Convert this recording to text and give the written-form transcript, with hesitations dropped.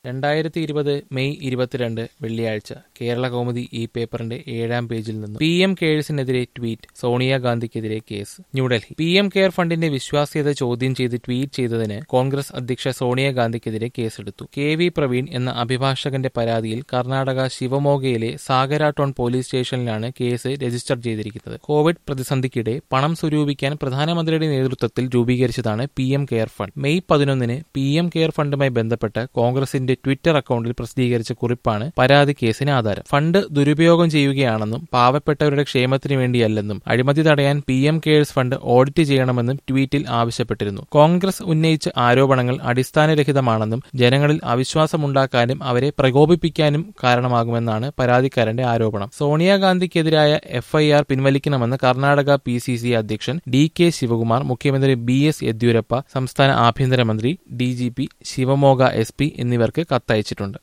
2020 May 22 വെള്ളിയാഴ്ച കേരളകൗമുദി ഈ പേപ്പറിന്റെ 7-ാം പേജിൽ നിന്ന് PM കെയേഴ്സിനെതിരെ ട്വീറ്റ്, സോണിയാഗാന്ധിക്കെതിരെ കേസ്. ന്യൂഡൽഹി. PM കെയർ ഫണ്ടിന്റെ വിശ്വാസ്യത ചോദ്യം ചെയ്ത് ട്വീറ്റ് ചെയ്തതിന് കോൺഗ്രസ് അധ്യക്ഷ സോണിയാഗാന്ധിക്കെതിരെ കേസെടുത്തു. KV പ്രവീൺ എന്ന അഭിഭാഷകന്റെ പരാതിയിൽ കർണാടക ശിവമോഗയിലെ സാഗരാടോൺ പോലീസ് സ്റ്റേഷനിലാണ് കേസ് രജിസ്റ്റർ ചെയ്തിരിക്കുന്നത്. കോവിഡ് പ്രതിസന്ധിക്കിടെ പണം സ്വരൂപിക്കാൻ പ്രധാനമന്ത്രിയുടെ നേതൃത്വത്തിൽ രൂപീകരിച്ചതാണ് PM care fund. May 11 PM care ഫണ്ടുമായി ബന്ധപ്പെട്ട് കോൺഗ്രസിന്റെ ട്വിറ്റർ അക്കൗണ്ടിൽ പ്രസിദ്ധീകരിച്ച കുറിപ്പാണ് പരാതി കേസിന് ആധാരം. ഫണ്ട് ദുരുപയോഗം ചെയ്യുകയാണെന്നും പാവപ്പെട്ടവരുടെ ക്ഷേമത്തിനു വേണ്ടിയല്ലെന്നും അഴിമതി തടയാൻ PM കെയേഴ്സ് ഫണ്ട് ഓഡിറ്റ് ചെയ്യണമെന്നും ട്വീറ്റിൽ ആവശ്യപ്പെട്ടിരുന്നു. കോൺഗ്രസ് ഉന്നയിച്ച ആരോപണങ്ങൾ അടിസ്ഥാനരഹിതമാണെന്നും ജനങ്ങളിൽ അവിശ്വാസമുണ്ടാക്കാനും അവരെ പ്രകോപിപ്പിക്കാനും കാരണമാകുമെന്നാണ് പരാതിക്കാരന്റെ ആരോപണം. സോണിയാഗാന്ധിക്കെതിരായ FIR പിൻവലിക്കണമെന്ന് കർണാടക PCC അധ്യക്ഷൻ DK ശിവകുമാർ, മുഖ്യമന്ത്രി BS യെദ്യൂരപ്പ, സംസ്ഥാന ആഭ്യന്തരമന്ത്രി, DGP, ശിവമോഗ SP എന്നിവർക്ക് കത്തയച്ചിട്ടുണ്ട്.